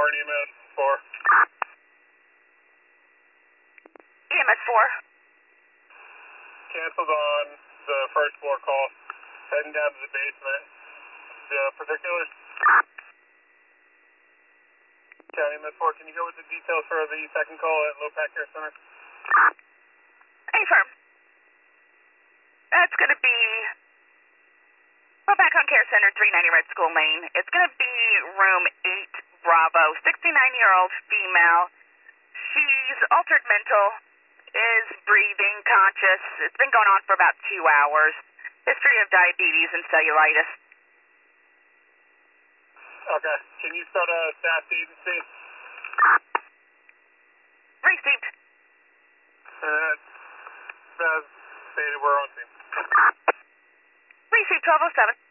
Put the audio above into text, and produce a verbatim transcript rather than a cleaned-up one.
four and E M S four. E M S four. Canceled on the first floor call. Heading down to the basement. The particulars. County E M S four, can you go with the details for the second call at Low-Pac Care Center? Hey, firm. That's going to be Low-Pac Care Center, three ninety Red School Lane. It's going to be room eight Bravo, sixty-nine-year-old female. She's altered mental, is breathing, conscious. It's been going on for about two hours. History of diabetes and cellulitis. Okay. Can you start a staff agency? Received. Uh, that's stated we're on scene. Received twelve oh seven.